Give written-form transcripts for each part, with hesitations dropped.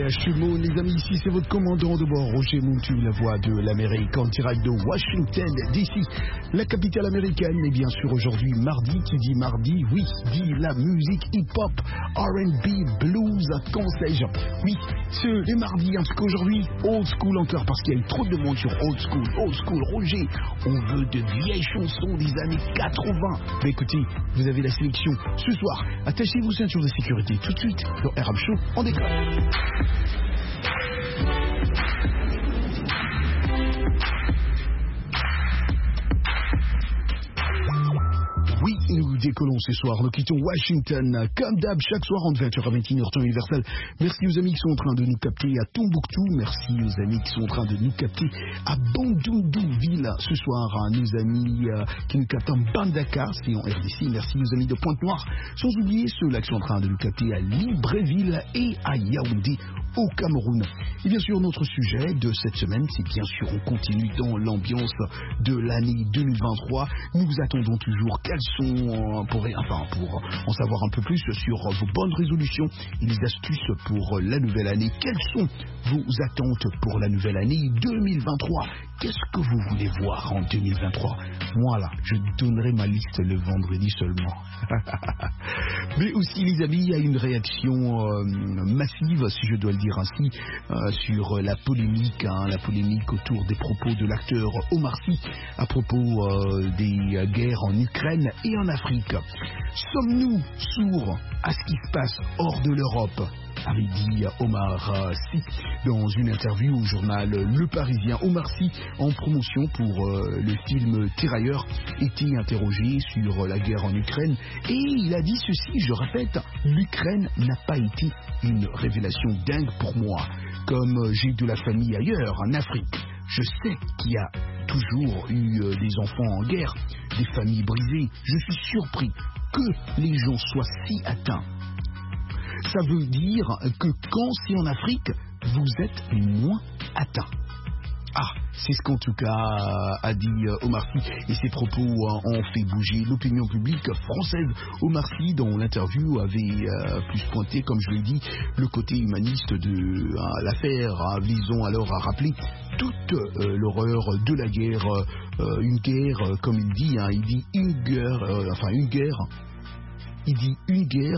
Chez Moon, les amis, ici c'est votre commandant de bord, Roger Montu, la voix de l'Amérique, en direct de Washington DC, la capitale américaine. Et bien sûr aujourd'hui mardi, qui dit mardi, oui, dit la musique hip-hop, R&B, blues, qu'en sais-je. Oui, les mardis, parce qu'aujourd'hui, old school encore, parce qu'il y a eu trop de monde sur old school, Roger, on veut de vieilles chansons des années 80. Mais écoutez, vous avez la sélection ce soir, attachez vos ceintures de sécurité tout de suite, dans RM Show, on décolle. Oui, nous décollons ce soir, nous quittons Washington, comme d'hab, chaque soir entre 20h à 21h, temps universel. Merci aux amis qui sont en train de nous capter à Tombouctou, merci aux amis qui sont en train de nous capter à Bandundouville ce soir, nos amis qui nous captent en Bandaka, c'est en RDC, merci aux amis de Pointe-Noire, sans oublier ceux-là qui sont en train de nous capter à Libreville et à Yaoundé, au Cameroun. Et bien sûr, notre sujet de cette semaine, c'est bien sûr, on continue dans l'ambiance de l'année 2023. Nous vous attendons toujours quelles sont, pour en savoir un peu plus sur vos bonnes résolutions et les astuces pour la nouvelle année. Quelles sont vos attentes pour la nouvelle année 2023? Qu'est-ce que vous voulez voir en 2023? Moi, là, je donnerai ma liste le vendredi seulement. Mais aussi, les amis, il y a une réaction massive, si je dois le dire ainsi, sur la polémique autour des propos de l'acteur Omar Sy à propos des guerres en Ukraine et en Afrique. Sommes-nous sourds à ce qui se passe hors de l'Europe? Avait dit Omar Sy dans une interview au journal Le Parisien. Omar Sy, en promotion pour le film Tirailleurs, était interrogé sur la guerre en Ukraine et il a dit ceci, je répète, l'Ukraine n'a pas été une révélation dingue pour moi. Comme j'ai de la famille ailleurs, en Afrique, je sais qu'il y a toujours eu des enfants en guerre, des familles brisées. Je suis surpris que les gens soient si atteints. Ça veut dire que quand c'est en Afrique, vous êtes moins atteints. Ah, c'est ce qu'en tout cas a dit Omar Sy, et ses propos ont fait bouger l'opinion publique française. Omar Sy, dans l'interview, avait plus pointé, comme je l'ai dit, le côté humaniste de l'affaire, visant alors à rappeler toute l'horreur de la guerre, une guerre, comme il dit une guerre. Il dit une guerre,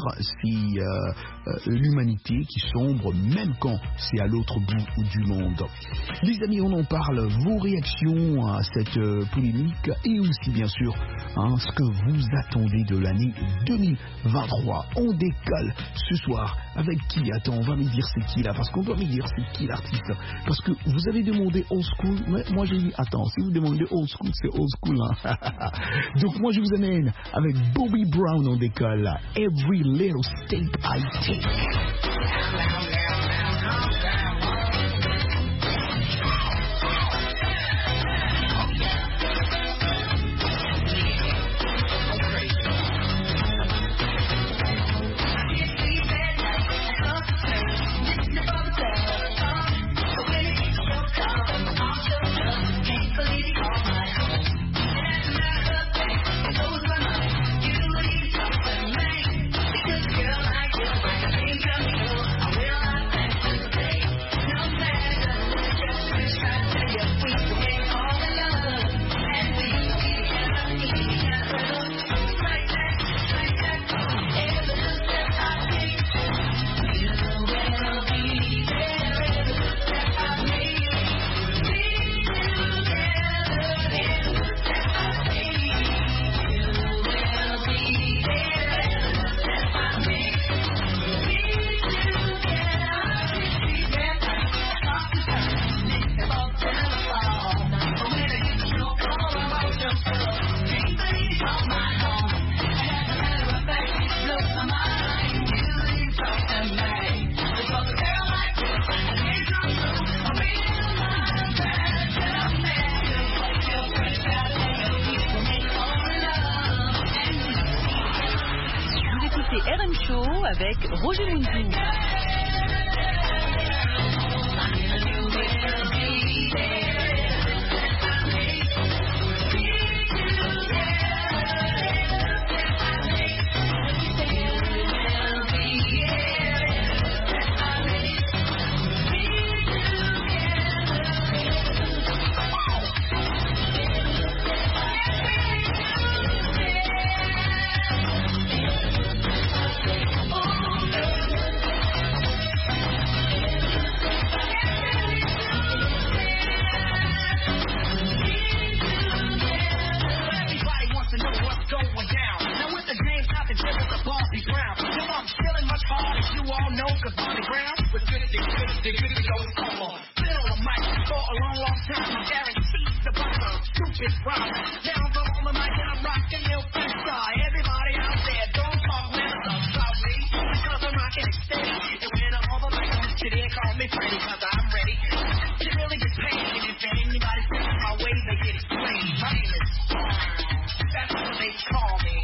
c'est l'humanité qui sombre, même quand c'est à l'autre bout du monde. Les amis, on en parle, vos réactions à cette polémique et aussi bien sûr ce que vous attendez de l'année 2023. On décolle ce soir avec qui? Attends, on va me dire c'est qui là, parce qu'on doit me dire c'est qui l'artiste. Parce que vous avez demandé old school, mais moi j'ai dit attends, si vous demandez old school, c'est old school. Hein. Donc moi je vous amène avec Bobby Brown, on décolle. Every little step I take. RM Show avec Roger Montu. the good go solo. Been on the mic for a long, long time. I guarantee the bumper, stupid rhyme. Now I'm on the mic and I'm rocking your freestyle. Everybody out there, don't talk never about me, because I'm rocking it steady. And when I'm on the mic, today call me Freddy, because I'm ready to really get paid. And if anybody sends my way, they get explained. My name is Brown. That's what they call me.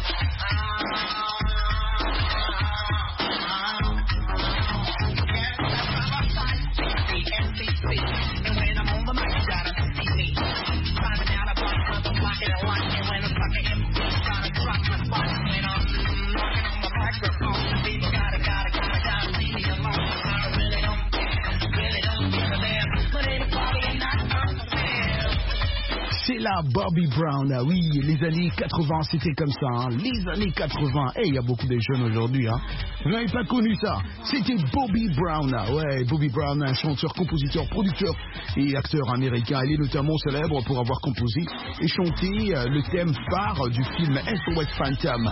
And when I'm on the mic, you gotta see me. Climbing down a block, cause I'm blocking a lot. And when I'm fucking MC, gotta drop my spot. When I'm knocking on the microphone, the people gotta leave me alone. I really don't give a damn. But anybody and not understand. C'est la Bobby Brown, ah oui, les années 80, c'était comme ça, hein. Les années 80, il y a beaucoup de jeunes aujourd'hui, hein. Vous n'avez pas connu ça, c'était Bobby Brown, ouais, Bobby Brown, un chanteur, compositeur, producteur et acteur américain. Il est notamment célèbre pour avoir composé et chanté le thème phare du film SOS Phantom.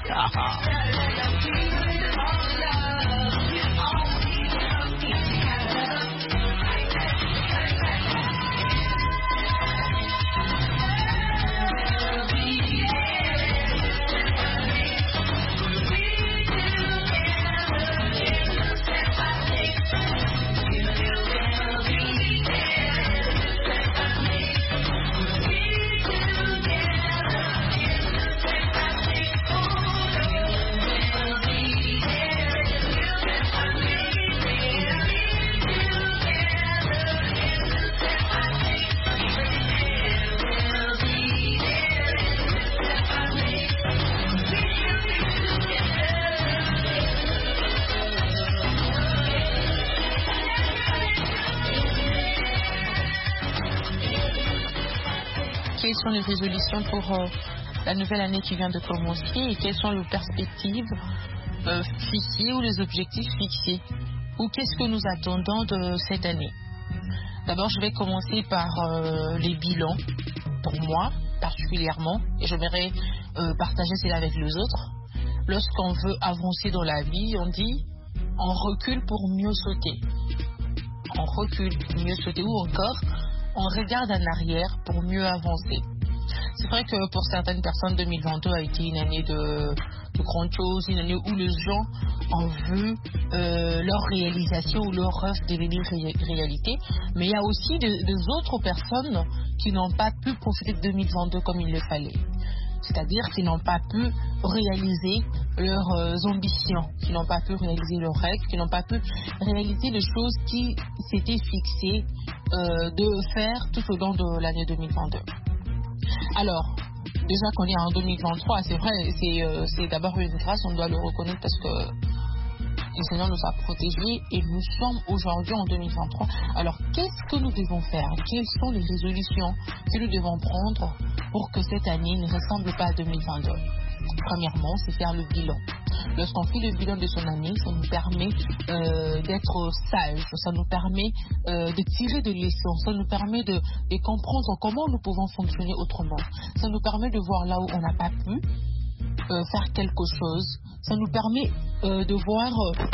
Quelles sont les résolutions pour la nouvelle année qui vient de commencer et quelles sont les perspectives fixées ou les objectifs fixés ou qu'est-ce que nous attendons de cette année. D'abord, je vais commencer par les bilans pour moi particulièrement et j'aimerais partager cela avec les autres. Lorsqu'on veut avancer dans la vie, on dit on recule pour mieux sauter. On recule pour mieux sauter ou encore on regarde en arrière pour mieux avancer. C'est vrai que pour certaines personnes, 2022 a été une année de grandes choses, une année où les gens ont vu leur réalisation ou leur rêve devenir réalité. Mais il y a aussi des autres personnes qui n'ont pas pu profiter de 2022 comme il le fallait. C'est-à-dire qu'ils n'ont pas pu réaliser leurs ambitions, qui n'ont pas pu réaliser leurs rêves, qui n'ont pas pu réaliser les choses qui s'étaient fixées de faire tout au long de l'année 2022. Alors, déjà qu'on est en 2023, c'est vrai, c'est d'abord une grâce, on doit le reconnaître parce que le Seigneur nous a protégés et nous sommes aujourd'hui en 2023. Alors, qu'est-ce que nous devons faire? Quelles sont les résolutions que nous devons prendre pour que cette année ne ressemble pas à 2022? Premièrement, c'est faire le bilan. Lorsqu'on fait le bilan de son année, ça nous permet d'être sage, ça nous permet de tirer des leçons, ça nous permet de comprendre comment nous pouvons fonctionner autrement. Ça nous permet de voir là où on n'a pas pu faire quelque chose. Ça nous permet de voir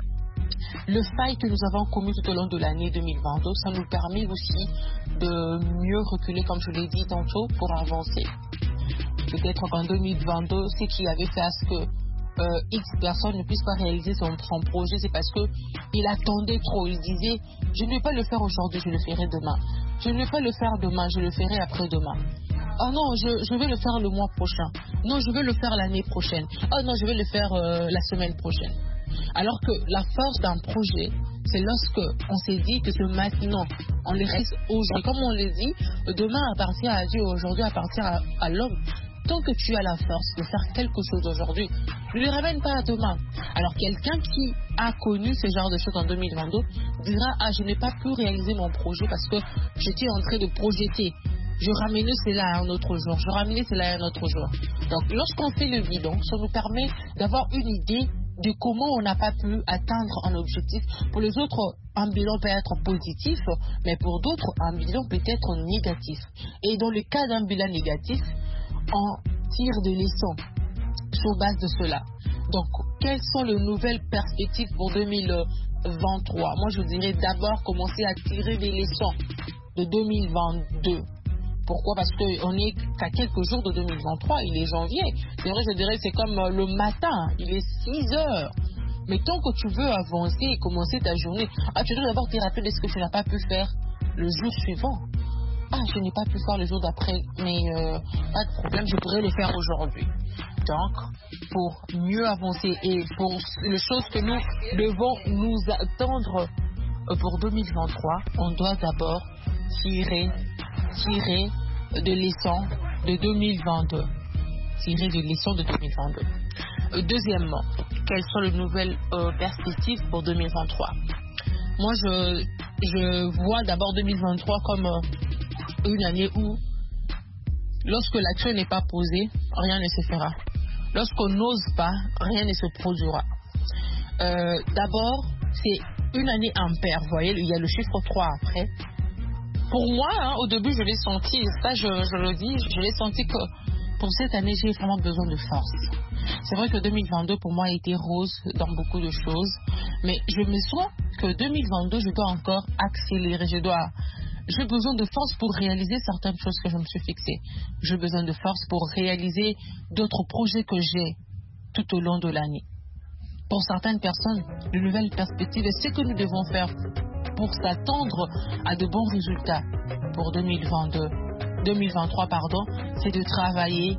le faille que nous avons commis tout au long de l'année 2022. Ça nous permet aussi de mieux reculer, comme je l'ai dit tantôt, pour avancer. Peut-être qu'en 2022, ce qui avait fait à ce que X personne ne puisse pas réaliser son projet, c'est parce qu'il attendait trop. Il disait, je ne vais pas le faire aujourd'hui, je le ferai demain. Je ne vais pas le faire demain, je le ferai après-demain. Oh non, je vais le faire le mois prochain. Non, je vais le faire l'année prochaine. Oh non, je vais le faire la semaine prochaine. Alors que la force d'un projet, c'est lorsque on s'est dit que c'est maintenant. On les reste aujourd'hui. Comme on le dit, demain appartient à Dieu, aujourd'hui appartient à l'homme. Tant que tu as la force de faire quelque chose aujourd'hui, ne le ramène pas à demain. Alors quelqu'un qui a connu ce genre de choses en 2022 dira, ah, je n'ai pas pu réaliser mon projet parce que j'étais en train de projeter. Je ramenais cela à un autre jour. Je ramenais cela à un autre jour. Donc lorsqu'on fait le bilan, ça nous permet d'avoir une idée de comment on n'a pas pu atteindre un objectif. Pour les autres, un bilan peut être positif, mais pour d'autres, un bilan peut être négatif. Et dans le cas d'un bilan négatif, on tire des leçons sur base de cela. Donc, quelles sont les nouvelles perspectives pour 2023, moi je dirais d'abord commencer à tirer des leçons de 2022. Pourquoi? Parce qu'on est qu'à quelques jours de 2023, il est janvier. C'est vrai, je dirais c'est comme le matin, il est 6 heures. Mais tant que tu veux avancer et commencer ta journée, tu dois d'abord te rappeler de ce que tu n'as pas pu faire le jour suivant. Je n'ai pas pu faire le jour d'après, mais pas de problème, je pourrais le faire aujourd'hui. Donc, pour mieux avancer et pour les choses que nous devons nous attendre pour 2023, on doit d'abord tirer des leçons de 2022. Tirer des leçons de 2022. Deuxièmement, quelles sont les nouvelles perspectives pour 2023? Moi, je vois d'abord 2023 comme une année où, lorsque l'action n'est pas posée, rien ne se fera. Lorsqu'on n'ose pas, rien ne se produira. D'abord, c'est une année impaire. Vous voyez, il y a le chiffre 3 après. Pour moi, au début, je l'ai senti, ça je le dis, je l'ai senti que pour cette année, j'ai vraiment besoin de force. C'est vrai que 2022, pour moi, a été rose dans beaucoup de choses, mais je me sens que 2022, je dois encore accélérer, j'ai besoin de force pour réaliser certaines choses que je me suis fixées. J'ai besoin de force pour réaliser d'autres projets que j'ai tout au long de l'année. Pour certaines personnes, de nouvelles perspectives et ce que nous devons faire pour s'attendre à de bons résultats pour 2023, c'est de travailler,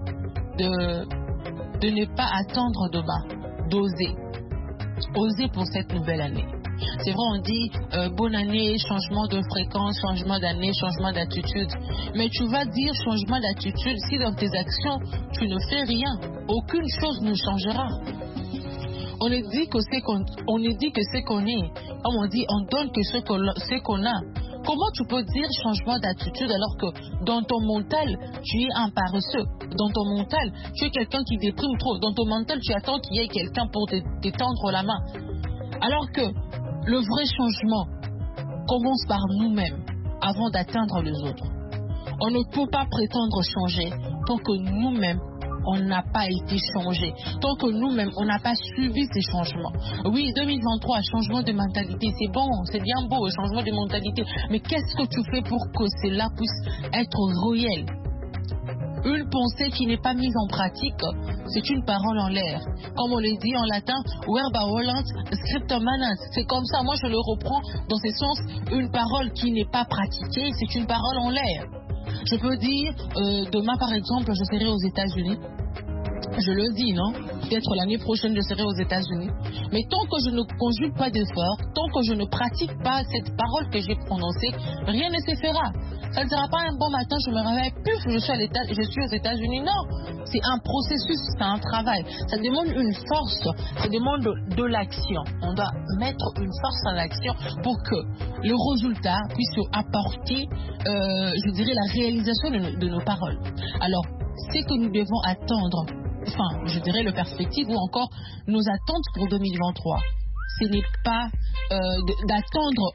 de ne pas attendre demain, d'oser. Oser pour cette nouvelle année. C'est vrai, on dit bonne année, changement de fréquence, changement d'année, changement d'attitude. Mais tu vas dire changement d'attitude si dans tes actions, tu ne fais rien. Aucune chose ne changera. On est dit que c'est qu'on est. Comme on dit, on donne que ce qu'on a. Comment tu peux dire changement d'attitude alors que dans ton mental, tu es un paresseux. Dans ton mental, tu es quelqu'un qui déprime trop. Dans ton mental, tu attends qu'il y ait quelqu'un pour te tendre la main. Alors que le vrai changement commence par nous-mêmes avant d'atteindre les autres. On ne peut pas prétendre changer tant que nous-mêmes, on n'a pas été changé. Tant que nous-mêmes, on n'a pas suivi ces changements. Oui, 2023, changement de mentalité, c'est bon, c'est bien beau, changement de mentalité. Mais qu'est-ce que tu fais pour que cela puisse être réel? Une pensée qui n'est pas mise en pratique, c'est une parole en l'air. Comme on le dit en latin, verba volant, scriptum manent. C'est comme ça, moi je le reprends dans ce sens, une parole qui n'est pas pratiquée, c'est une parole en l'air. Je peux dire, demain par exemple, je serai aux États-Unis. Je le dis, non? Peut-être l'année prochaine, je serai aux États-Unis. Mais tant que je ne conjugue pas d'effort, tant que je ne pratique pas cette parole que j'ai prononcée, rien ne se fera. Ça ne sera pas un bon matin, je me réveille, puf, je suis aux États-Unis. Non, c'est un processus, c'est un travail. Ça demande une force, ça demande de l'action. On doit mettre une force en action pour que le résultat puisse apporter, je dirais, la réalisation de nos paroles. Alors, c'est que nous devons attendre, je dirais le perspective ou encore nos attentes pour 2023. Ce n'est pas d'attendre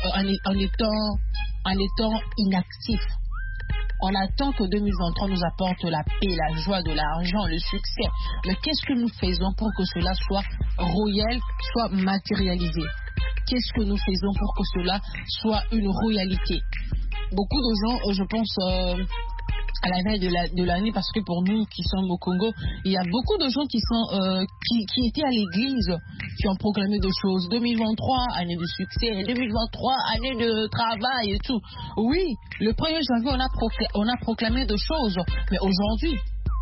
en étant inactif. On attend que 2023 nous apporte la paix, la joie, de l'argent, le succès. Mais qu'est-ce que nous faisons pour que cela soit réel, soit matérialisé? Qu'est-ce que nous faisons pour que cela soit une réalité? Beaucoup de gens, je pense, à la veille de l'année, parce que pour nous qui sommes au Congo, il y a beaucoup de gens qui étaient à l'église, qui ont proclamé des choses. 2023, année de succès, 2023, année de travail et tout. Oui, le 1er janvier, on a proclamé des choses, mais aujourd'hui,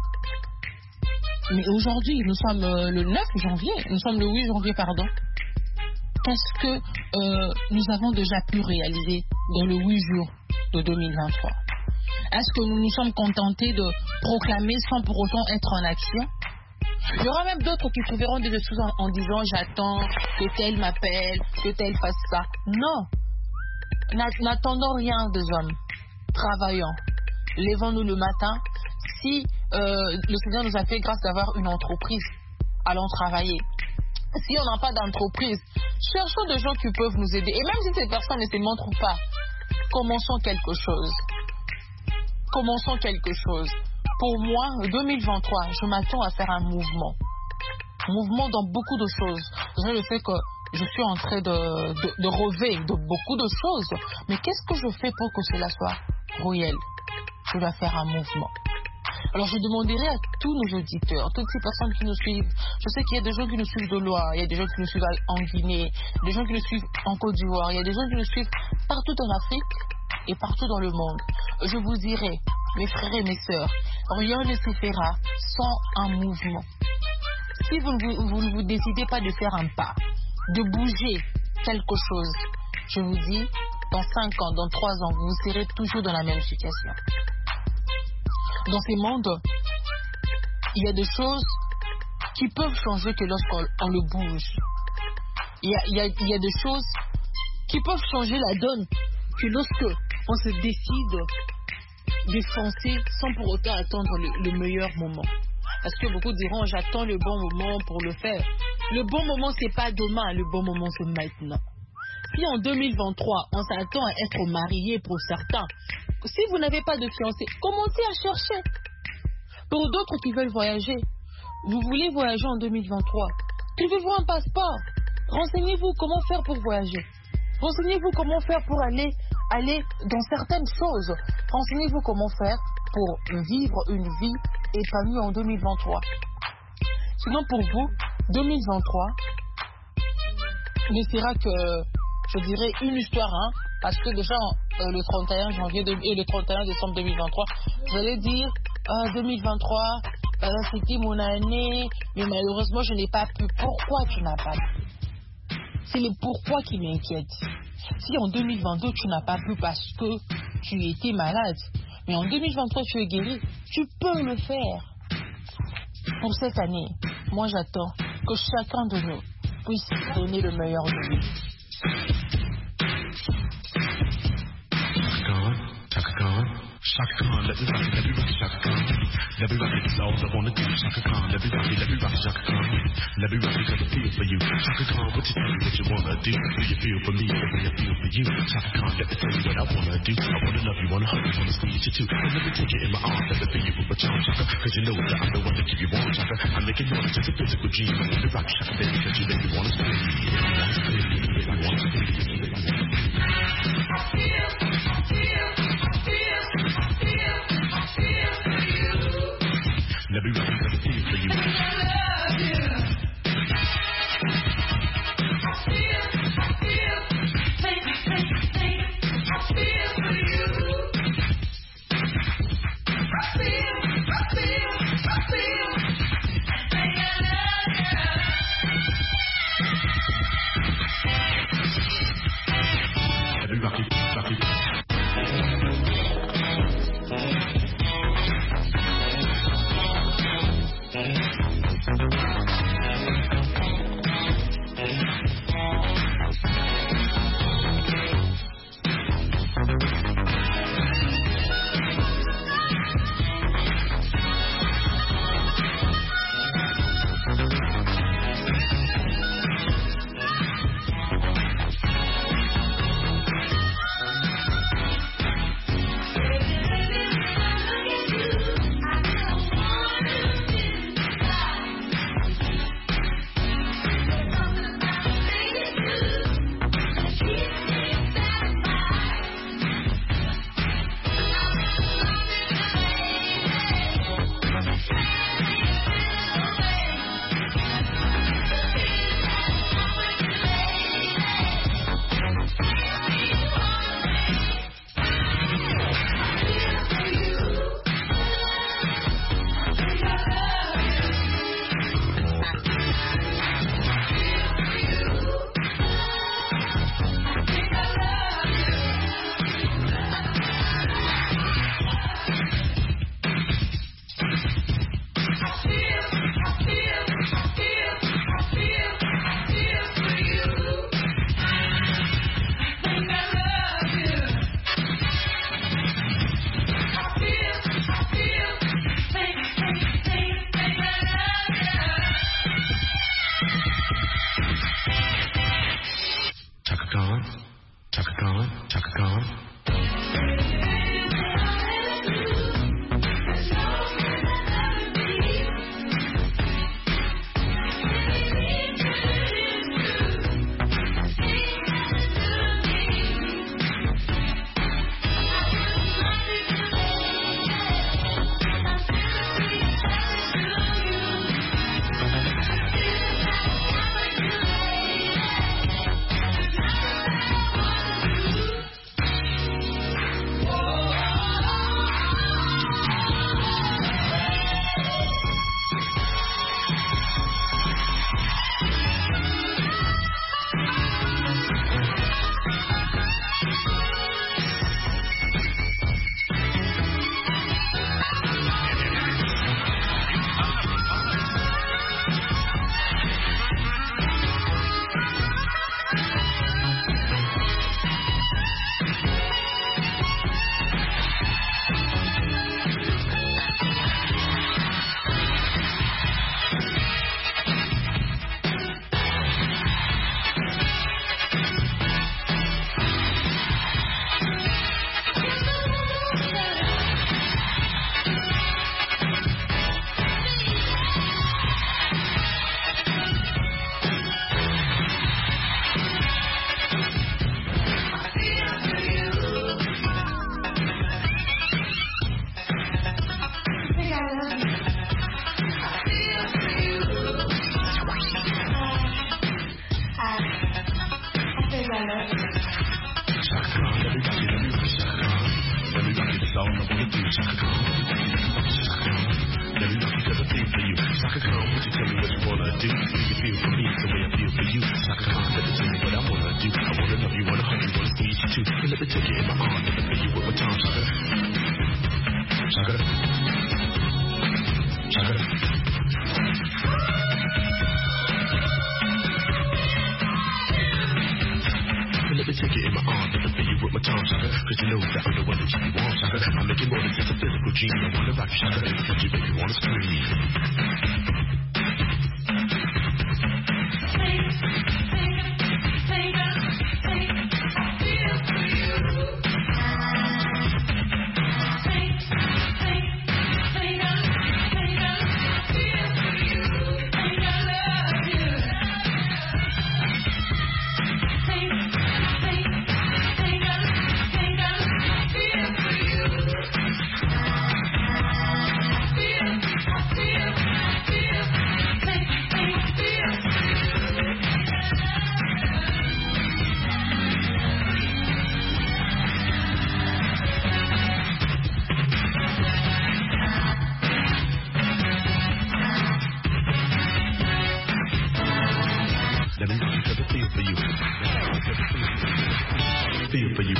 nous sommes le 9 janvier, nous sommes le 8 janvier, pardon. Qu'est-ce que nous avons déjà pu réaliser dans le 8 jours de 2023? Est-ce que nous nous sommes contentés de proclamer sans pour autant être en action? Il y aura même d'autres qui trouveront des excuses en disant j'attends que tel m'appelle, que tel fasse ça. Non. N'attendons rien des hommes. Travaillons. Levons-nous le matin. Si le Seigneur nous a fait grâce d'avoir une entreprise, allons travailler. Si on n'a pas d'entreprise, cherchons des gens qui peuvent nous aider. Et même si ces personnes ne se montrent pas, commençons quelque chose. Commençons quelque chose. Pour moi, 2023, je m'attends à faire un mouvement. Mouvement dans beaucoup de choses. Le fait que je suis en train de rêver de beaucoup de choses. Mais qu'est-ce que je fais pour que cela soit réel? Je dois faire un mouvement. Alors je demanderai à tous nos auditeurs, toutes ces personnes qui nous suivent, je sais qu'il y a des gens qui nous suivent de loin, il y a des gens qui nous suivent en Guinée, des gens qui nous suivent en Côte d'Ivoire, il y a des gens qui nous suivent partout en Afrique et partout dans le monde. Je vous dirai, mes frères et mes sœurs, rien ne se fera sans un mouvement. Si vous ne vous décidez pas de faire un pas, de bouger quelque chose, je vous dis, dans 5 ans, dans 3 ans, vous serez toujours dans la même situation. Dans ces mondes, il y a des choses qui peuvent changer que lorsqu'on le bouge. Il y a des choses qui peuvent changer la donne que lorsque on se décide de foncer sans pour autant attendre le meilleur moment. Parce que beaucoup diront, j'attends le bon moment pour le faire. Le bon moment, c'est pas demain, le bon moment, c'est maintenant. Si en 2023, on s'attend à être marié pour certains, si vous n'avez pas de fiancé, commencez à chercher. Pour d'autres qui veulent voyager, vous voulez voyager en 2023, trouvez-vous un passeport. Renseignez-vous comment faire pour voyager. Renseignez-vous comment faire pour aller dans certaines choses. Renseignez-vous comment faire pour vivre une vie épanouie en 2023. Sinon pour vous, 2023 ne sera que, je dirais, une histoire, parce que déjà le 31 janvier et le 31 décembre 2023, vous allez dire 2023, c'était mon année, mais malheureusement je n'ai pas pu. Pourquoi tu n'as pas pu? C'est le pourquoi qui m'inquiète. Si en 2022 tu n'as pas pu parce que tu étais malade, mais en 2023 tu es guéri, tu peux le faire. Pour cette année, moi j'attends que chacun de nous puisse donner le meilleur de lui. Chaka Khan, let me rock it, Chaka Khan. Let me rock it, it's all I wanna do. Chaka Khan, let me rock it, Chaka Khan. Let me rock it, cause I feel for you. Chaka Khan, what you tell me what you wanna do? Do you feel for me the way I feel for you? Chaka Khan, let me tell you what I wanna do. I wanna love you, wanna hug you, wanna squeeze you too. And let me take you in my arms, let me feel you with a charm, Chaka. Cause you know that I'm the one to keep you warm, Chaka. I'm making more than just a physical dream. I wanna rock Chaka, baby, cause you make me wanna scream. Let me rock it, cause I feel for you. I love you. all I wanna do. Shaka Khan, Shaka Khan. Let me rock you 'cause I feel for you. Shaka Khan, would you tell me what you wanna do? Do you feel for me the way I feel for you? Shaka Khan, let me tell you what I wanna do. I wanna love you, wanna hug you, wanna squeeze you too. And let me take you in my arms, let me feel you with my tongue. Shaka, Shaka, Shaka. Let me take it in my arms, let me feel you with my tongue, Shaka. 'Cause you know that I'm the one that you want, Shaka. I'm making more than just a physical dream. I wanna rock you, Shaka. Cause you make me wanna scream. Feel for you.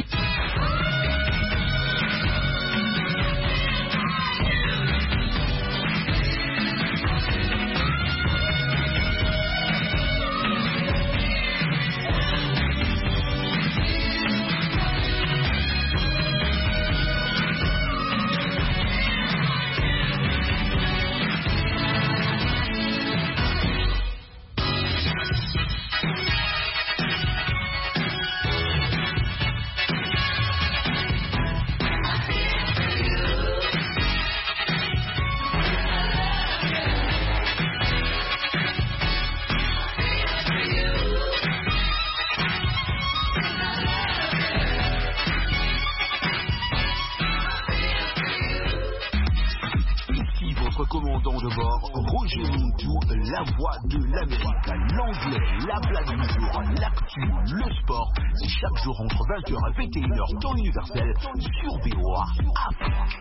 Commandant de bord, Roger Montou, la voix de l'Amérique, l'anglais, la blague du jour, l'actu, le sport, c'est chaque jour entre 20h et 21h, temps universel, sur VOA Afrique.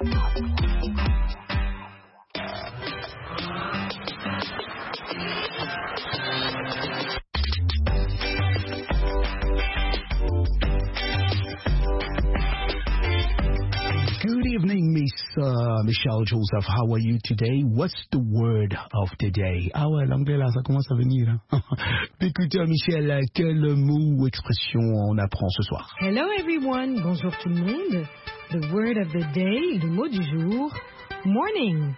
Good evening, Miss Michelle Joseph. How are you today? What's the word of the day? Ah ouais, l'anglais là, ça commence à venir. Hein? Écoutez, Michel, quel mot ou expression on apprend ce soir? Hello everyone, bonjour tout le monde. The word of the day, le mot du jour, morning.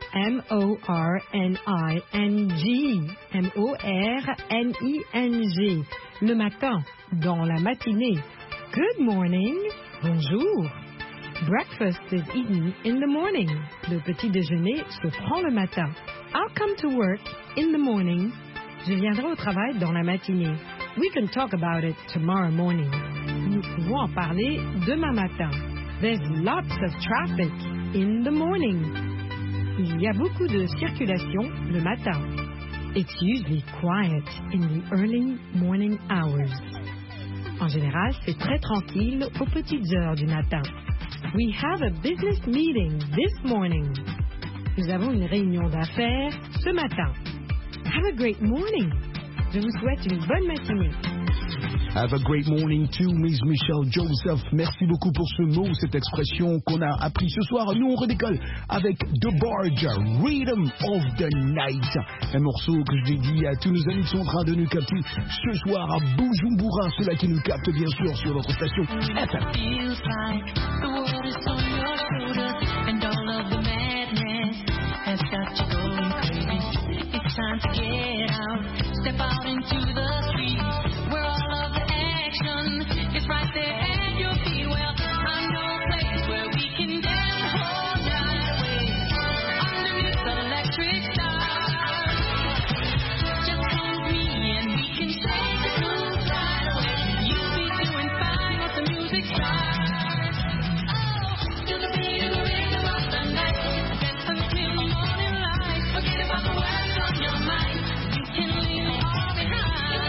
M-O-R-N-I-N-G. M-O-R-N-I-N-G. Le matin, dans la matinée. Good morning, bonjour. Breakfast is eaten in the morning. Le petit déjeuner se prend le matin. I'll come to work in the morning. Je viendrai au travail dans la matinée. We can talk about it tomorrow morning. Nous pouvons en parler demain matin. There's lots of traffic in the morning. Il y a beaucoup de circulation le matin. It's usually quiet in the early morning hours. En général, c'est très tranquille aux petites heures du matin. We have a business meeting this morning. Nous avons une réunion d'affaires ce matin. Have a great morning. Je vous souhaite une bonne matinée. Have a great morning too, Miss Michelle Joseph. Merci beaucoup pour ce mot, cette expression qu'on a appris ce soir. Nous, on redécolle avec The Barge, Rhythm of the Night. Un morceau que je dédie à tous nos amis qui sont en train de nous capter ce soir à Bujumbura, ceux-là qui nous captent bien sûr sur notre station FM. Feels like the world is on your shoulders and all of the madness has got you going crazy. It's time to get out, step out into the street where all of the action is right there at your feet. Well, I know a place where we can dance all night away underneath the electric stars. Just come with me and we can shake the blues right away. You'll be doing fine with the music starts. Oh, to the beat of the rhythm of the night. Dance until the morning light. Forget about the worries on your mind. You can leave it all behind.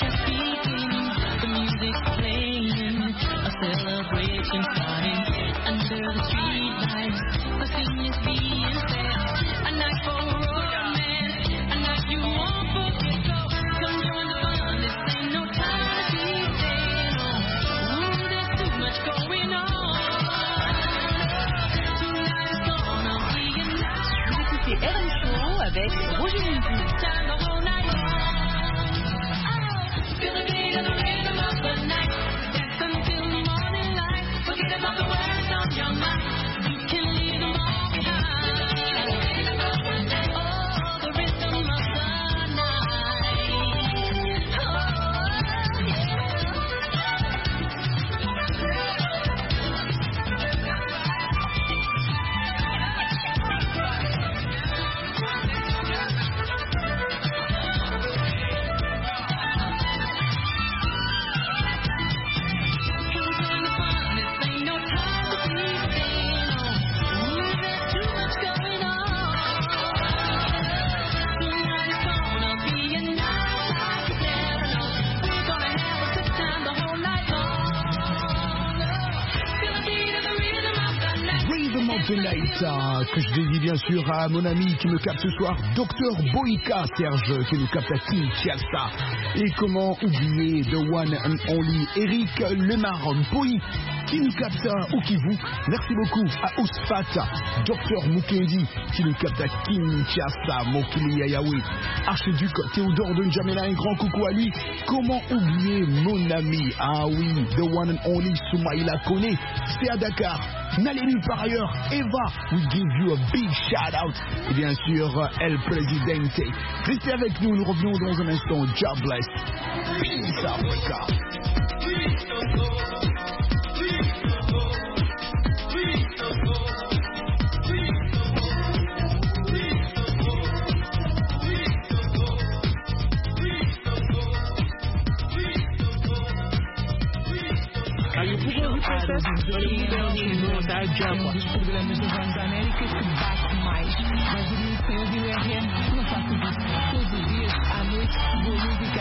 just beginning, the music's playing, a celebration starting under the street lights. The scene is being set, a night for romance, a night you won't forget. So come join the fun. This ain't no time to be staying on. Ooh, there's too much going on. Tonight is gonna be a night. Vous écoutez RM Show avec Roger Mundi. Time the whole night long. Feel the beat of the rhythm of the night. Dance until the morning light. Forget about the words on your mind. You can leave them all behind. Oh, the rhythm of the night. Oh, yeah. Rhythm of the Night, que je dédie bien sûr à mon ami qui me capte ce soir, Dr Boyka Serge, qui nous capte à Kinshasa. Et comment oublier the one and only Eric Lemar-Boy, qui nous capte au Kivu. Merci beaucoup à Ousfat, Dr Mukendi, qui nous capte à Kinshasa, Mokili Yayawe. Archiduc Théodore de N'Djamena, un grand coucou à lui. Comment oublier mon ami, ah oui, the one and only Soumaïla Kone, c'est à Dakar. N'allez nulle part ailleurs. Eva, we give you a big shout out. Et bien sûr, El Presidente. Restez avec nous, nous revenons dans un instant. God bless. Peace Africa. Dos programas da Voz da América que bate mais. Mas o Ministério do URM não faço disso. Todos os dias, à noite, boa música.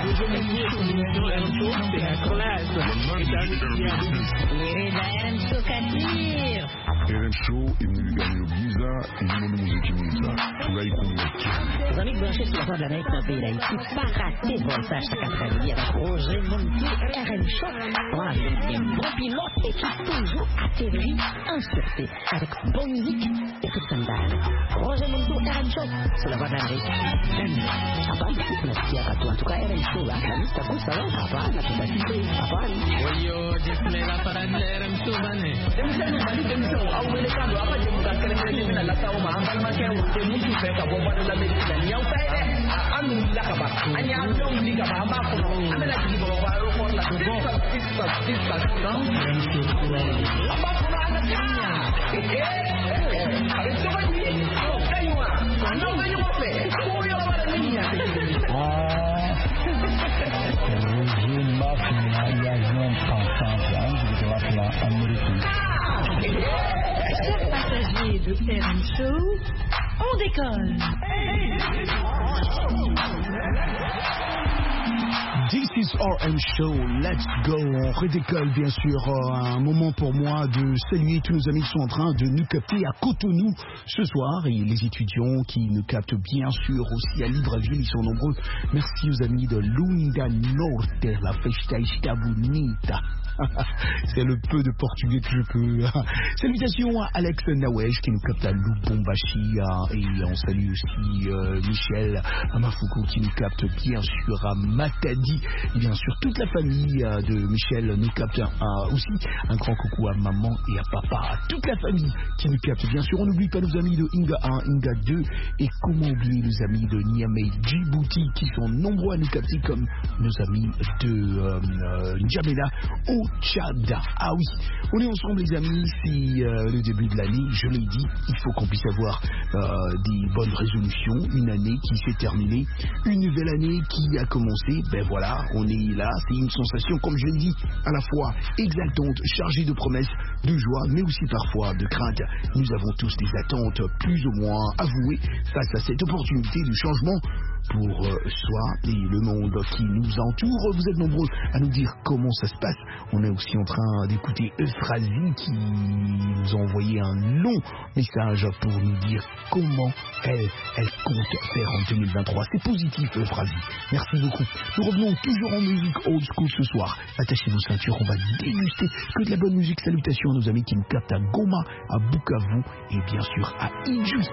RM Show imegamiyo byiza irimo n'umuziki mwiza turayikunda. Les amis branchés sur la Voix de l'Amérique dans le pays d'Haïti, pas rater le voltage chaque après-midi avec Roger Mundi, RM Show. Voilà, des bons pilotes et qui toujours atterrit en sûreté avec bonne musique et tout scandale. Roger Mundi, RM Show sur la Voix de l'Amérique. Hapana, tunasikia watu en tout cas RM Show là, kanisa kusa leo hapana, tutasikia hapana. Oyo, jismela para RM Show bane. Kando apa je bukan kena mina la tahu mah ambal macam je muncul mereka bawa dalam medicine yang saya anu lah kabar hanya dong di kabar apa pun ada lagi bawa baru pun lah apa pun ada kaya itu kan ini kayu ah anda kayu apa kau yang ada minyak Chers passagers de RM Show, on décolle. This is RM Show, let's go. On redécolle bien sûr. Un moment pour moi de saluer tous nos amis qui sont en train de nous capter à Cotonou ce soir et les étudiants qui nous captent bien sûr aussi à Libreville, ils sont nombreux. Merci aux amis de Lunda Norte, la festa está bonita. C'est le peu de portugais que je peux. Salutations à Alex Nawej qui nous capte à Lubumbashi et on salue aussi Michel Amafuko qui nous capte bien sûr à Matadi. Et bien sûr toute la famille de Michel nous capte aussi. Un grand coucou à maman et à papa, à toute la famille qui nous capte. Bien sûr on n'oublie pas nos amis de Inga 1, Inga 2 et comment oublier nos amis de Niamey, Djibouti qui sont nombreux à nous capter comme nos amis de N'Djamena au Tchad. Ah oui, on est ensemble les amis, c'est le début de l'année, je l'ai dit, il faut qu'on puisse avoir des bonnes résolutions, une année qui s'est terminée, une nouvelle année qui a commencé, ben voilà. voilà, on est là, c'est une sensation, comme je l'ai dit, à la fois exaltante, chargée de promesses, de joie, mais aussi parfois de crainte. Nous avons tous des attentes plus ou moins avouées face à cette opportunité de changement pour soi et le monde qui nous entoure. Vous êtes nombreux à nous dire comment ça se passe. On est aussi en train d'écouter Euphrasie qui nous a envoyé un long message pour nous dire comment elle compte faire en 2023. C'est positif, Euphrasie. Merci beaucoup. Nous revenons toujours en musique old school ce soir. Attachez vos ceintures, on va déguster que de la bonne musique. Salutations à nos amis qui nous captent à Goma, à Bukavu et bien sûr à Idjou.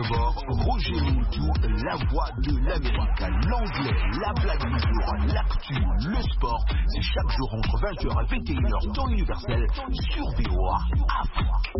bord, Roger Moutou, la voix de l'Amérique, l'anglais, la blague du jour, l'actu, le sport. C'est chaque jour entre 20h et 21h, temps universel, sur VOA Afrique.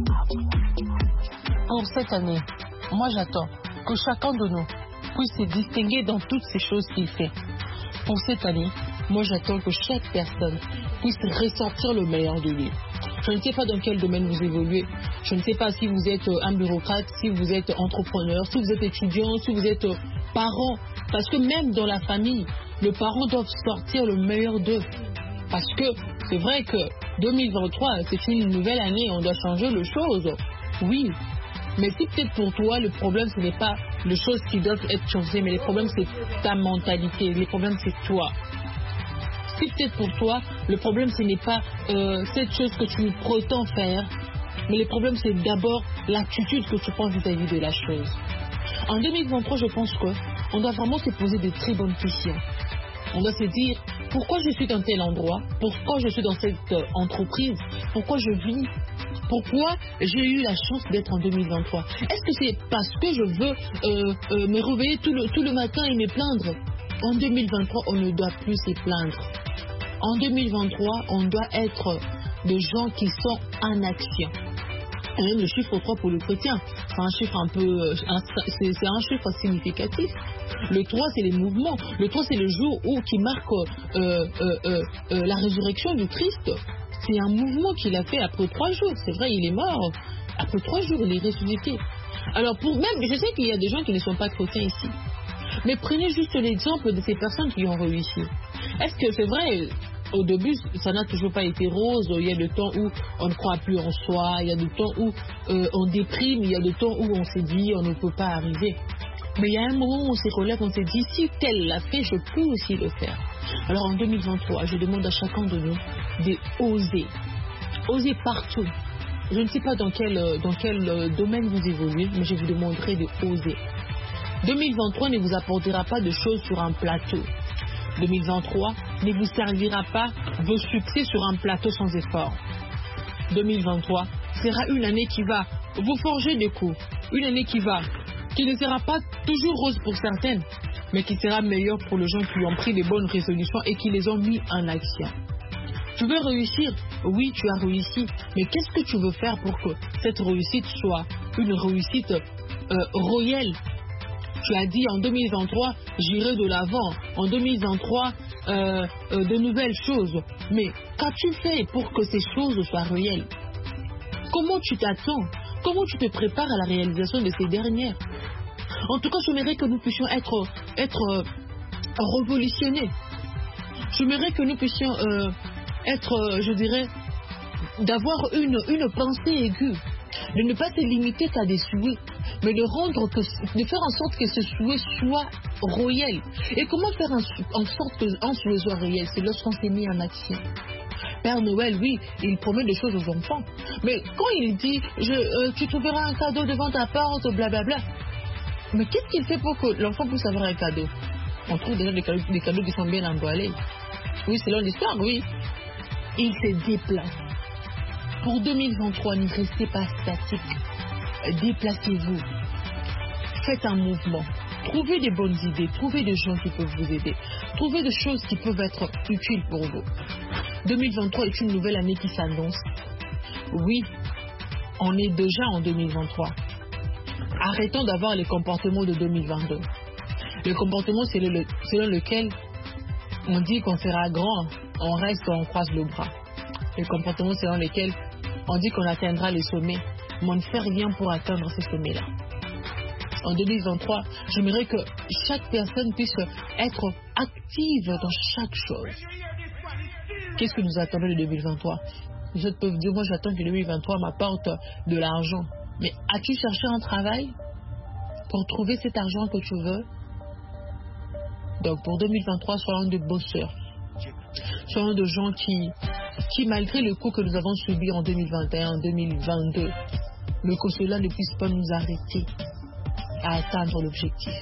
Pour cette année, moi j'attends que chacun de nous puisse se distinguer dans toutes ces choses qu'il fait. Pour cette année, moi j'attends que chaque personne puisse ressortir le meilleur de lui. Je ne sais pas dans quel domaine vous évoluez. Je ne sais pas si vous êtes un bureaucrate, si vous êtes entrepreneur, si vous êtes étudiant, si vous êtes parent. Parce que même dans la famille, les parents doivent sortir le meilleur d'eux. Parce que c'est vrai que 2023, c'est une nouvelle année, on doit changer les choses. Oui, mais si peut-être pour toi, le problème, ce n'est pas les choses qui doivent être changées, mais les problèmes, c'est ta mentalité. Les problèmes, c'est toi. Si peut-être pour toi, le problème, ce n'est pas cette chose que tu prétends faire, mais le problème, c'est d'abord l'attitude que tu prends vis-à-vis de la chose. En 2023, je pense qu'on doit vraiment se poser de très bonnes questions. On doit se dire, pourquoi je suis dans tel endroit? Pourquoi je suis dans cette entreprise? Pourquoi je vis? Pourquoi j'ai eu la chance d'être en 2023? Est-ce que c'est parce que je veux me réveiller tout le matin et me plaindre? En 2023, on ne doit plus se plaindre. En 2023, on doit être des gens qui sont en action. Et même le chiffre 3 pour le chrétien, c'est un chiffre c'est un chiffre significatif. Le 3, c'est les mouvements. Le 3, c'est le jour qui marque la résurrection du Christ. C'est un mouvement qu'il a fait après 3 jours. C'est vrai, il est mort. Après 3 jours, il est ressuscité. Alors, je sais qu'il y a des gens qui ne sont pas chrétiens ici. Mais prenez juste l'exemple de ces personnes qui ont réussi. Est-ce que c'est vrai, au début, ça n'a toujours pas été rose. Il y a des temps où on ne croit plus en soi. Il y a des temps où on déprime. Il y a des temps où on s'est dit on ne peut pas arriver. Mais il y a un moment où on se relève, on s'est dit si tel l'a fait, je peux aussi le faire. Alors en 2023, je demande à chacun de nous d'oser. Oser partout. Je ne sais pas dans quel domaine vous évoluez, mais je vous demanderai d'oser. 2023 ne vous apportera pas de choses sur un plateau. 2023 ne vous servira pas vos succès sur un plateau sans effort. 2023 sera une année qui va vous forger des coups. Une année qui ne sera pas toujours rose pour certaines, mais qui sera meilleure pour les gens qui ont pris des bonnes résolutions et qui les ont mis en action. Tu veux réussir? Oui, tu as réussi. Mais qu'est-ce que tu veux faire pour que cette réussite soit une réussite royale? Tu as dit en 2023, j'irai de l'avant. En 2023, de nouvelles choses. Mais qu'as-tu fait pour que ces choses soient réelles? Comment tu t'attends? Comment tu te prépares à la réalisation de ces dernières? En tout cas, j'aimerais que nous puissions être révolutionnés. J'aimerais que nous puissions être, je dirais, d'avoir une pensée aiguë. De ne pas se limiter qu'à des souhaits, mais de faire en sorte que ce souhait soit réel. Et comment faire en sorte qu'un souhait soit réel? C'est lorsqu'on s'est mis en action. Père Noël, oui, il promet des choses aux enfants. Mais quand il dit, tu trouveras un cadeau devant ta porte, blablabla. Mais qu'est-ce qu'il fait pour que l'enfant puisse avoir un cadeau? On trouve déjà des cadeaux qui sont bien emballés. Oui, c'est l'histoire, oui. Il se déplace. Pour 2023, ne restez pas statique. Déplacez-vous. Faites un mouvement. Trouvez des bonnes idées. Trouvez des gens qui peuvent vous aider. Trouvez des choses qui peuvent être utiles pour vous. 2023 est une nouvelle année qui s'annonce. Oui, on est déjà en 2023. Arrêtons d'avoir les comportements de 2022. Le comportement selon lequel on dit qu'on sera grand, on reste, on croise le bras. Le comportement selon lequel on dit qu'on atteindra les sommets, mais on ne fait rien pour atteindre ces sommets-là. En 2023, j'aimerais que chaque personne puisse être active dans chaque chose. Qu'est-ce que nous attendons de 2023? Les autres peuvent dire, moi j'attends que 2023 m'apporte de l'argent. Mais as-tu cherché un travail pour trouver cet argent que tu veux? Donc pour 2023, soyons de bosseurs. Soyons de gens qui malgré le coup que nous avons subi en 2021, 2022, mais que cela ne puisse pas nous arrêter à atteindre l'objectif.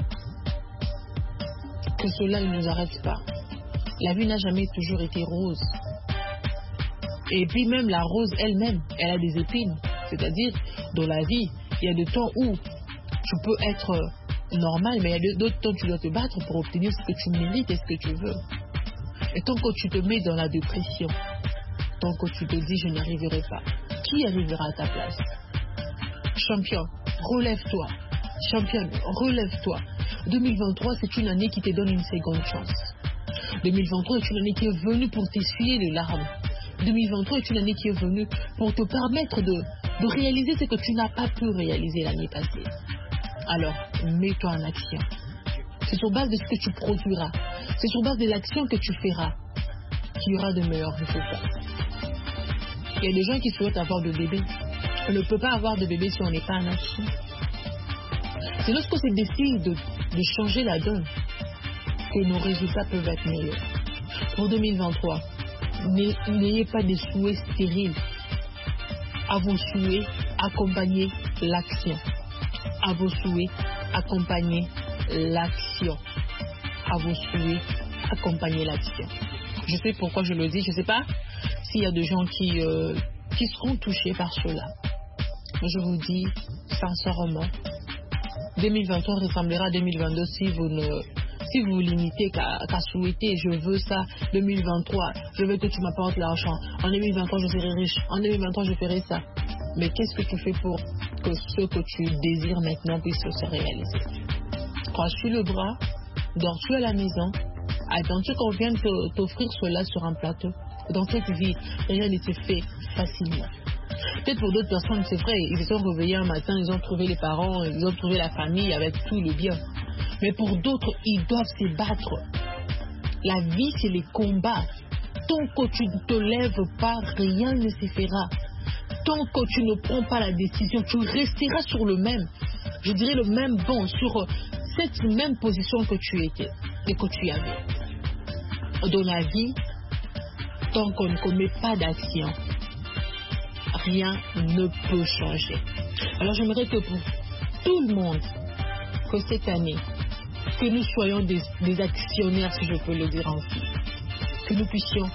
Que cela ne nous arrête pas. La vie n'a jamais toujours été rose. Et puis même la rose elle-même, elle a des épines. C'est-à-dire, dans la vie, il y a des temps où tu peux être normal, mais il y a d'autres temps tu dois te battre pour obtenir ce que tu mérites et ce que tu veux. Et tant que tu te mets dans la dépression, tant que tu te dis je n'y arriverai pas, qui arrivera à ta place? Champion, relève-toi. Championne, relève-toi. 2023, c'est une année qui te donne une seconde chance. 2023 est une année qui est venue pour t'essuyer les larmes. 2023 est une année qui est venue pour te permettre de réaliser ce que tu n'as pas pu réaliser l'année passée. Alors, mets-toi en action. C'est sur base de ce que tu produiras. C'est sur base de l'action que tu feras qu'il y aura de meilleurs résultats. Il y a des gens qui souhaitent avoir de bébés. On ne peut pas avoir de bébé si on n'est pas en action. C'est lorsqu'on se décide de changer la donne que nos résultats peuvent être meilleurs. Pour 2023, n'ayez pas de souhaits stériles. À vos souhaits, accompagnez l'action. À vos souhaits, accompagnez l'action. À vos souhaits, accompagnez l'action. Je sais pourquoi je le dis. Je ne sais pas s'il y a des gens qui seront touchés par cela. Mais je vous dis sincèrement, 2023 ressemblera à 2022 si vous vous limitez qu'à souhaiter je veux ça. 2023, je veux que tu m'apportes l'argent. En 2023, je serai riche. En 2023, je ferai ça. Mais qu'est-ce que tu fais pour que ce que tu désires maintenant puisse se réaliser? Crois-tu le bras? Dors-tu à la maison? Attends-tu qu'on vienne t'offrir cela sur un plateau? Dans cette vie, rien ne se fait facilement. Peut-être pour d'autres personnes, c'est vrai, ils se sont réveillés un matin, ils ont trouvé les parents, ils ont trouvé la famille avec tout le bien. Mais pour d'autres, ils doivent se battre. La vie, c'est les combats. Tant que tu ne te lèves pas, rien ne se fera. Tant que tu ne prends pas la décision, tu resteras sur le même, je dirais le même banc, sur cette même position que tu étais et que tu avais. Dans la vie, tant qu'on ne commet pas d'action, rien ne peut changer. Alors j'aimerais que pour tout le monde, que cette année, que nous soyons des actionnaires, si je peux le dire ainsi, que nous puissions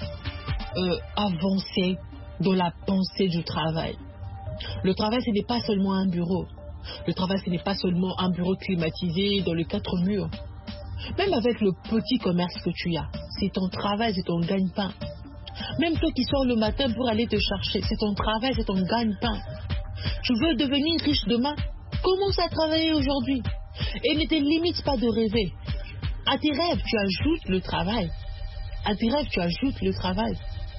avancer dans la pensée du travail. Le travail, ce n'est pas seulement un bureau. Le travail, ce n'est pas seulement un bureau climatisé dans les 4 murs. Même avec le petit commerce que tu as, c'est ton travail, c'est ton gagne-pain. Même toi qui sors le matin pour aller te chercher, c'est ton travail, c'est ton gagne-pain. Tu veux devenir riche demain? Commence à travailler aujourd'hui. Et ne te limite pas de rêver. À tes rêves, tu ajoutes le travail. À tes rêves, tu ajoutes le travail.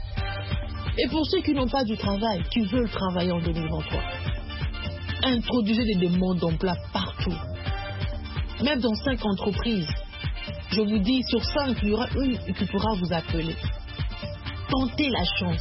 Et pour ceux qui n'ont pas du travail, qui veulent travailler en 2023, introduisez des demandes d'emploi partout. Même dans 5 entreprises. Je vous dis, sur 5, il y aura une qui pourra vous appeler. Tentez la chance.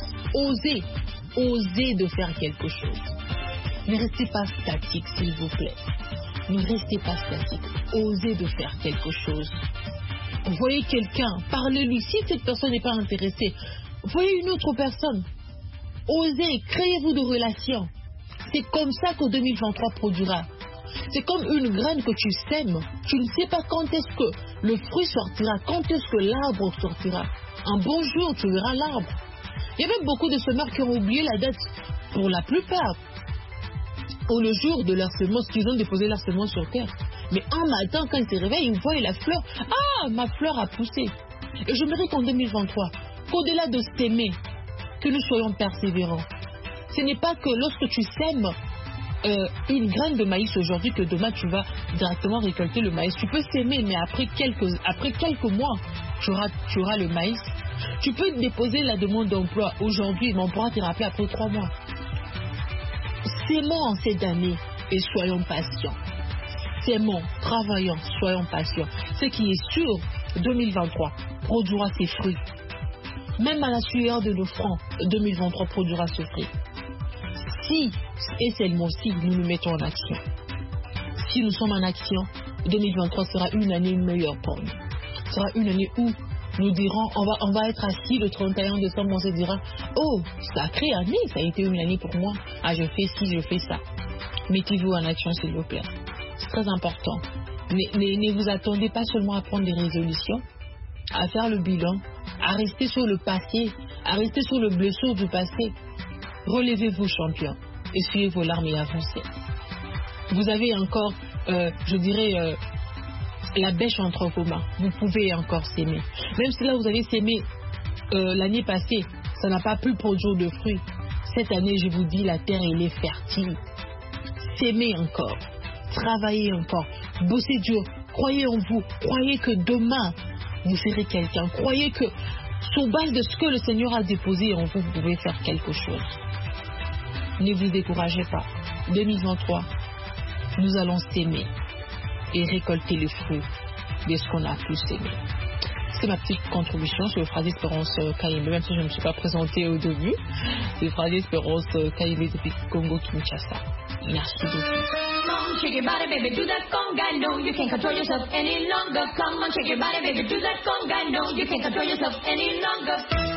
Osez de faire quelque chose. Ne restez pas statique, s'il vous plaît. Ne restez pas statique. Osez de faire quelque chose. Voyez quelqu'un, parlez-lui. Si cette personne n'est pas intéressée, voyez une autre personne. Osez, créez-vous de relations. C'est comme ça que 2023 produira. C'est comme une graine que tu sèmes. Tu ne sais pas quand est-ce que le fruit sortira, quand est-ce que l'arbre sortira. Un bon jour, tu verras l'arbre. Il y a même beaucoup de semeurs qui ont oublié la date. Pour la plupart, au le jour de leur semence, qu'ils ont déposé leur semence sur terre. Mais un matin, quand ils se réveillent, ils voient la fleur. Ah, ma fleur a poussé. Et j'aimerais qu'en 2023, qu'au-delà de s'aimer, que nous soyons persévérants. Ce n'est pas que lorsque tu sèmes une graine de maïs aujourd'hui que demain tu vas directement récolter le maïs. Tu peux s'aimer, mais après quelques mois, tu auras le maïs. Tu peux déposer la demande d'emploi aujourd'hui, mais on pourra te rappeler après 3 mois. S'aimons en cette année et soyons patients. S'aimons, travaillons, soyons patients. Ce qui est sûr, 2023 produira ses fruits. Même à la sueur de nos fronts, 2023 produira ses fruits. Si, et seulement si, nous nous mettons en action. Si nous sommes en action, 2023 sera une année meilleure pour nous. Ce sera une année où nous dirons, on va être assis le 31 décembre, on se dira, oh, sacrée année, ça a été une année pour moi. Ah, je fais ci, je fais ça. Mettez-vous en action, s'il vous plaît. C'est très important. Ne vous attendez pas seulement à prendre des résolutions, à faire le bilan, à rester sur le passé, à rester sur le blessure du passé. Relevez-vous, champion. Essuyez vos larmes et avancez. Vous avez encore je dirais, la bêche entre vos mains. Vous pouvez encore s'aimer. Même si là, vous avez s'aimé l'année passée, ça n'a pas pu produire de fruits. Cette année, je vous dis, la terre, elle est fertile. S'aimer encore. Travaillez encore. Bossez dur. Croyez en vous. Croyez que demain, vous serez quelqu'un. Croyez que sur base de ce que le Seigneur a déposé en vous, vous pouvez faire quelque chose. Ne vous découragez pas. 2023, nous allons s'aimer et récolter les fruits de ce qu'on a pu s'aimer. C'est ma petite contribution sur le phrase Espérance Kaïmé, même si je ne me suis pas présentée au début. C'est le phrase Espérance Kaïmé depuis Congo-Kinshasa. Merci beaucoup. Come on, shake your body, baby, do that conga. No, you can't control yourself any longer. Come on, shake your body, baby, do that conga. No, you can't control yourself any longer.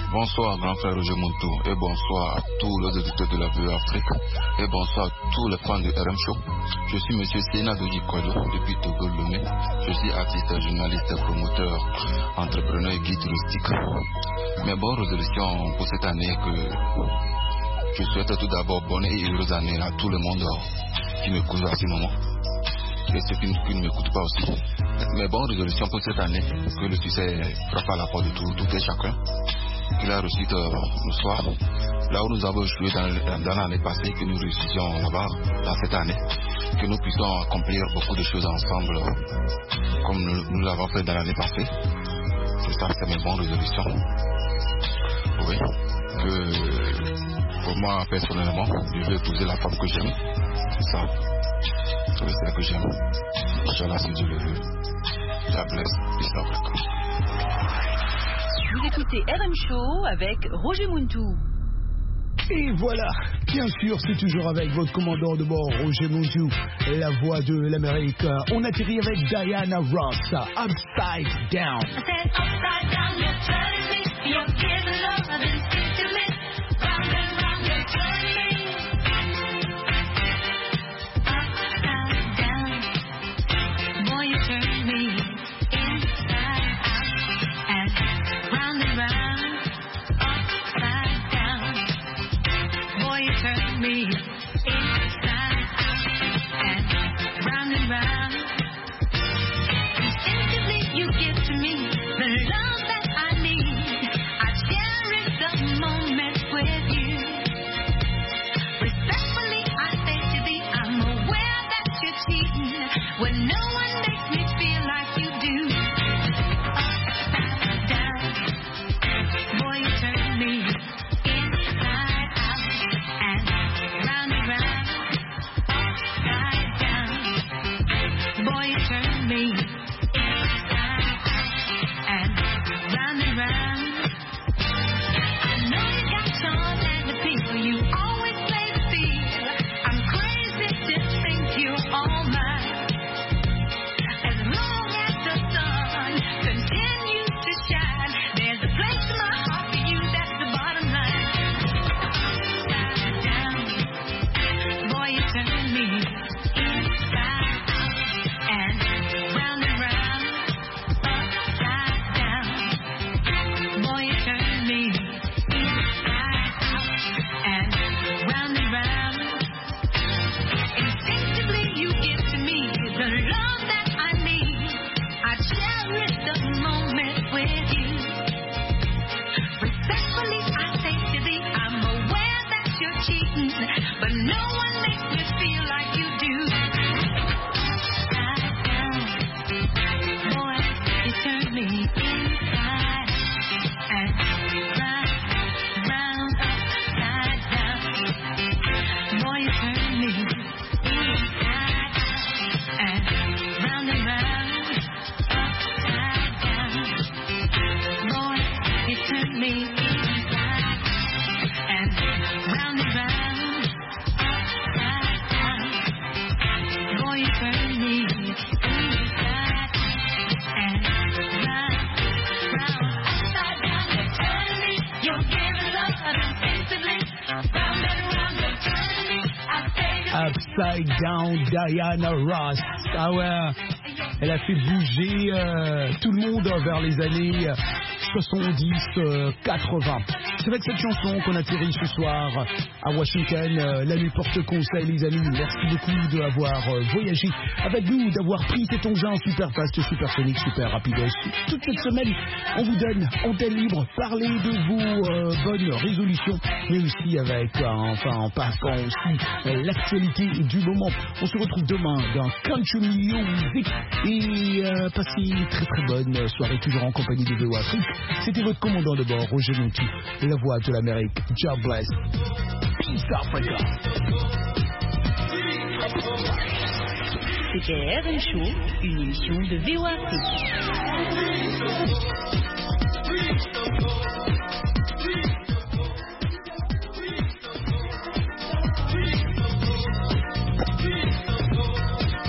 Bonsoir grand frère Roger Montou et bonsoir à tous les auditeurs de la VOA Afrique et bonsoir à tous les fans de RM Show. Je suis monsieur Sena Doji Kodo depuis Togo Lomé. Je suis artiste, journaliste, promoteur, entrepreneur et guide touristique. Mes bonnes résolutions pour cette année que je souhaite tout d'abord bonne et heureuse année à tout le monde qui m'écoute à ce moment. Et ceux qui ne m'écoutent pas aussi. Mes bonnes résolutions pour cette année, que le succès frappe à la porte de tout et chacun. Qu'il a reçu le soir, là où nous avons joué dans l'année passée, que nous réussissions là-bas, dans cette année, que nous puissions accomplir beaucoup de choses ensemble, comme nous l'avons fait dans l'année passée. C'est ça, c'est mes bonnes résolutions. Oui, que pour moi, personnellement, je vais épouser la femme que j'aime. C'est ça. C'est ça que j'aime. Inch'Allah, si Dieu le veut. God bless. Peace out. Vous écoutez RM Show avec Roger Montou. Et voilà, bien sûr, c'est toujours avec votre commandant de bord, Roger Montou, la voix de l'Amérique. On atterrit avec Diana Ross, Upside Down. Upside down, you're turning me. You're giving love instinctively. Round and round, you're turning me. Upside down, boy, you turn me inside out. And round and round, upside down, boy, you turn me inside out. And round, instinctively you give to me the love that I need. I cherish the moment with you. Respectfully, I say to thee, I'm aware that you're cheating when no one makes me feel like you do. Upside down, boy, you turn me inside out. And round, upside down, boy, you turn me inside out. And round, I know you got charm and appeal. You always play the field. I'm crazy to think you're all mine. As long as the sun continues to shine, there's a place in my heart for you. That's the bottom line. Upside down, boy, you turn me inside out. And round, upside down, boy, you turn me inside out. And round, instinctively you give to me the love that I need. I cherish the moment with you. Respectfully, I say to thee, I'm aware that you're cheating, but no one makes me feel like you do. Upside down, boy, you turn me inside. And round, upside down, boy, you turn me inside. And round, upside down, boy, you turn me inside. And round, upside down, boy, you turn me inside. And round, upside down, you turn me. You're giving love instinctively. Round and round, you're turning me. I say Upside Down, Diana Ross. Ah ouais, elle a fait bouger tout le monde vers les années 70-80. C'est avec cette chanson qu'on atterrit ce soir à Washington. La nuit porte conseil, les amis. Merci beaucoup d'avoir voyagé avec nous, d'avoir pris cet engin super fast, super sonique, super rapide. Toute cette semaine, on vous donne antenne libre. Parlez de vos bonnes résolutions, mais aussi avec, en passant aussi l'actualité du moment. On se retrouve demain dans Country Music et passez une très très bonne soirée, toujours en compagnie de VOA Afrique. C'était votre commandant de bord, Roger Montou, la voix de l'Amérique. God bless. Peace Africa. C'était RM Show, une émission de VOA Afrique.